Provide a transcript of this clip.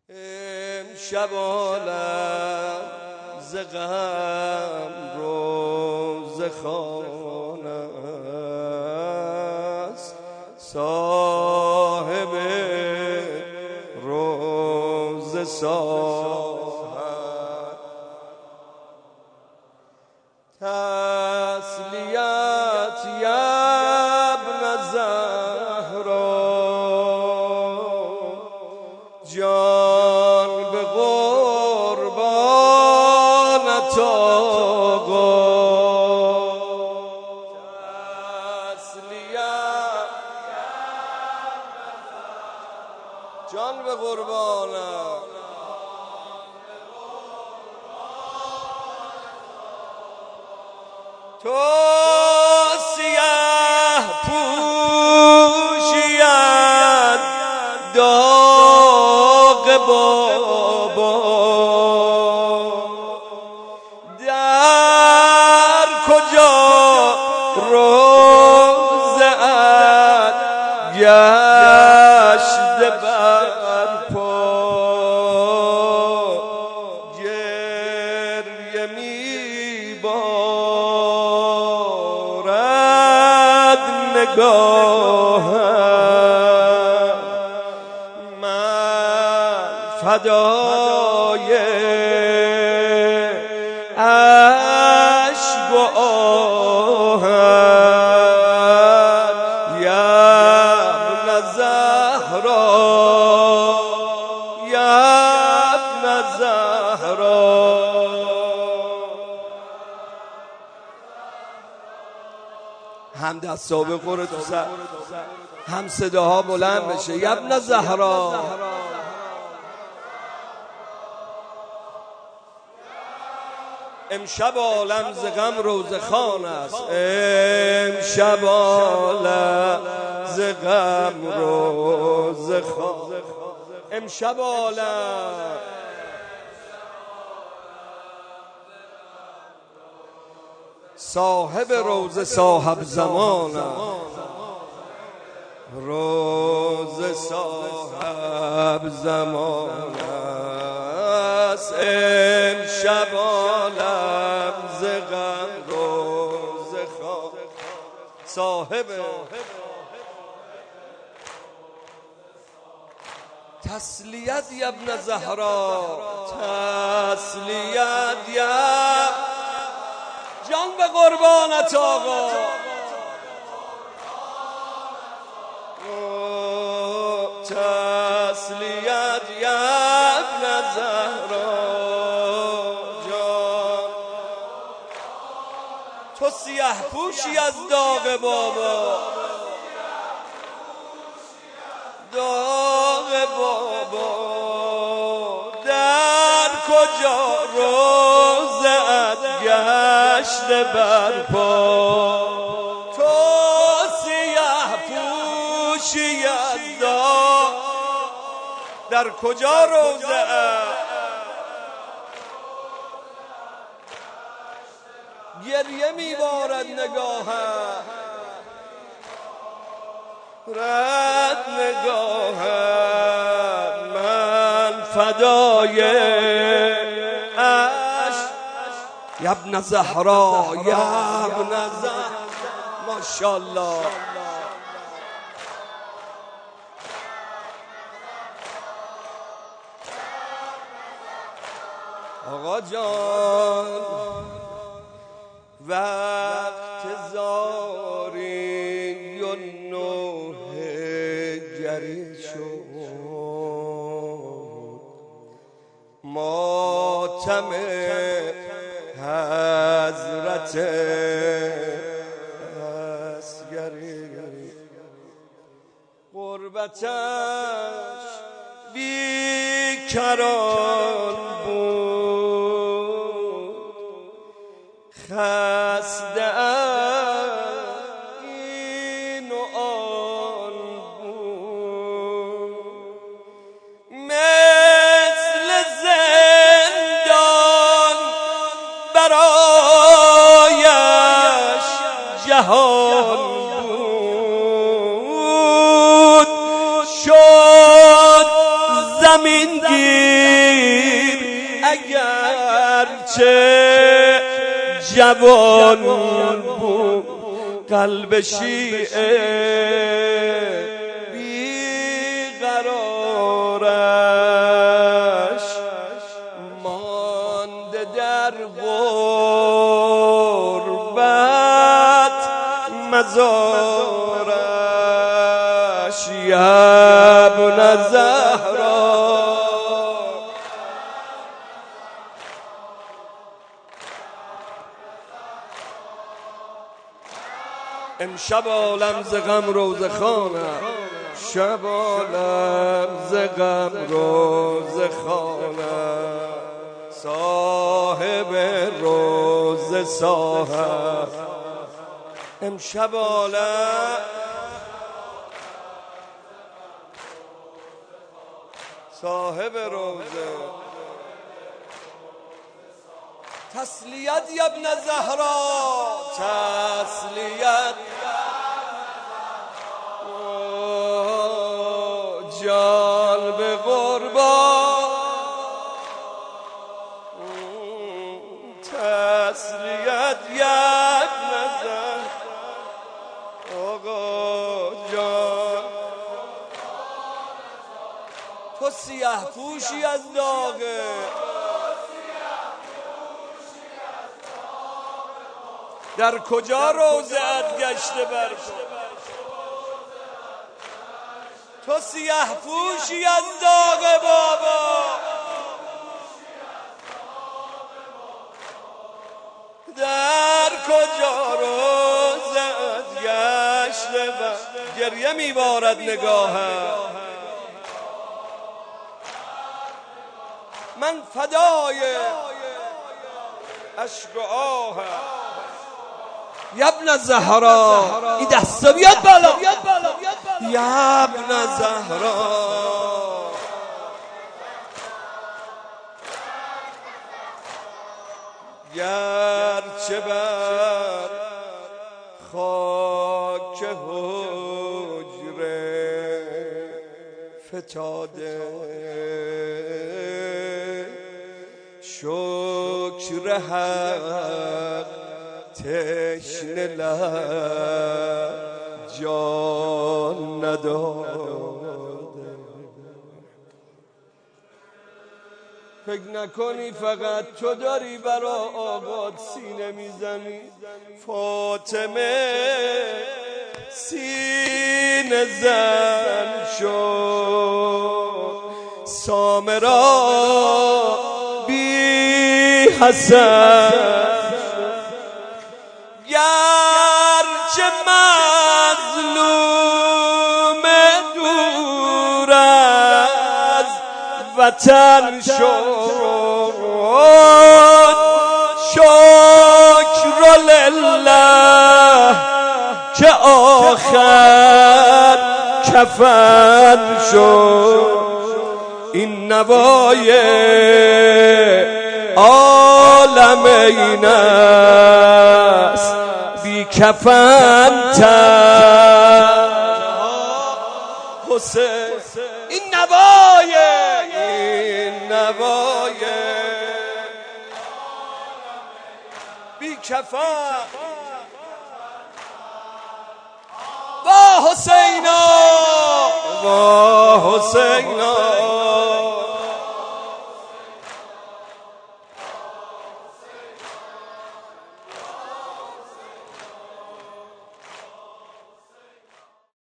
امشب عالم ز غم روز خانه است، صاحب روز ساحت تسلیت ابن زهرا، جان به قربانت آقا، تسلیت جان به قربانت، تو سیه پوشید داغ بابا، در کجا روزت گشت برپا، گریه میبارد نگاهم، من فدای اشک و آهم، ابن زهرا، ابن زهرا. هم دستا به قره تو سر، هم صداها بلند بشه، ابن زهرا. امشب عالم ز غم روزخوان است، امشب عالم ز غم روزخوان، امشب عالم صاحب روز صاحب زمان است، روز صاحب زمان است، امشب عالم ز غم روزخوان، صاحب تسلیت ابن زهرا، تسلیت جان به قربانت آقا، تسلیت ابن زهرا، جان تو سیه پوشی از داغ بابا، داغ بابا، در کجا روزت گشت برپا، تو سیه پوشی از داغ، در کجا روزت گریه میبارد نگاهم، رد نگاهم، من فدای عشق ابن زهرا، ابن زهرا، ماشاءالله. آقا جان وقت زاری و نوح گری شد، ماتم حضرت اصغری، غربتش بیکران بود، خسته این و آن بود، مثل زندان برایش جهان بود، شد زمین زمین گیر اگرچه جوان بود قلب شیعه بیقرارش مانده در غربت مزارش یا ابن زهرا. امشب عالم ز غم روزه خانم، شب عالم ز غم روزه خانم، صاحب روزه صاحب. امشب عالم صاحب روزه. تسلیت یا ابن زهرا، تسلیت جان به قربان، تسلیت یا ابن زهرا آقا جان. تو سیاه پوشی از داغه، در کجا روزه‌ات گشته بر تو سیاه پوشی از داغ بابا، در کجا روزه‌ات گشته بر. گریه میبارد نگاهم، من فدای اشک و آهم. یا ابن زهرا، این دستا بیاد بالا. یا ابن زهرا، گرچه بر خاک حجره فتاده، شکر حق تشنه لب جان نداده. فکر نکنی فقط تو داری برا آقات سینه میزنی، فاطمه سینه زن شد، سامرا بی حسن، گرچه مظلوم دور از وطن شد، شکر لله که آخر کفن شد. این نوای عالم این است، بی کفن حسین. این نوای بی کفن وا حسینا، وا حسینا.